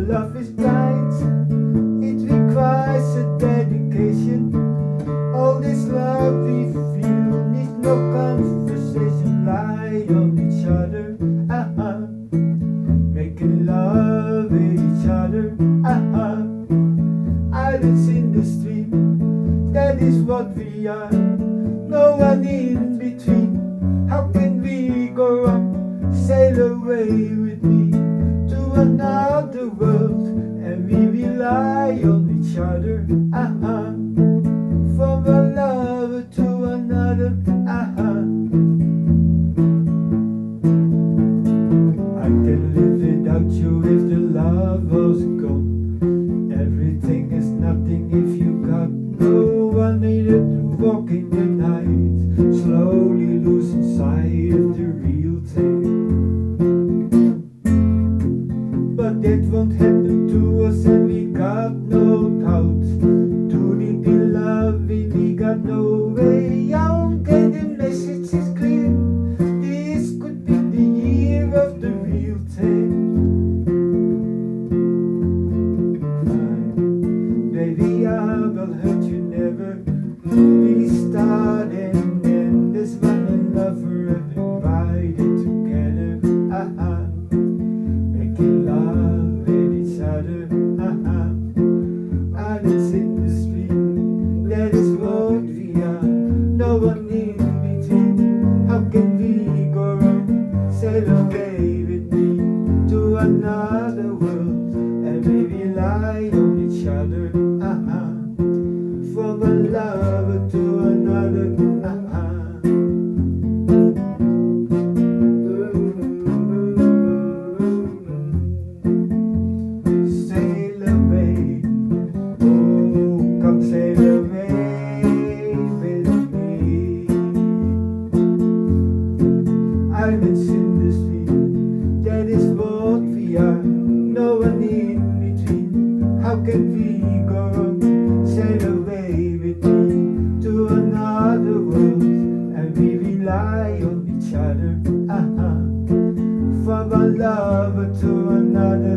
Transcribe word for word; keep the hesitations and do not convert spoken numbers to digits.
love is blind, it requires a dedication. All this love we feel needs no conversation. Lie on each other, uh-huh. Making love with each other, uh-huh. Islands in the stream, that is what we are. No one in between. How can we go on? Sail away with me to another world, and we rely on each other, uh-huh. From one lover to another, uh-huh. I can live without you if the love was gone. Everything is nothing if you got no one needed to walk in the night, slowly losing sight of the real thing. But that won't happen to us, and we got no doubt. Too deep in love, we, we got no way out, and the message is clear. This could be the year of the real thing. Baby, I will hurt you never. We start and end this one and love forever, invited together, uh-huh. Making love with each other, uh-huh. Islands in the stream, that is what we are. No one in between. How can we go wrong? Sail away with me to another world, and we rely on each other, uh-huh. From one lover to another, uh-huh. Sail away, oh, come sail away with me. Islands in the stream, that is what we are. No one in between. How can we go wrong? Sail away with me to another world, and we rely on each other, uh-huh. From one lover to another.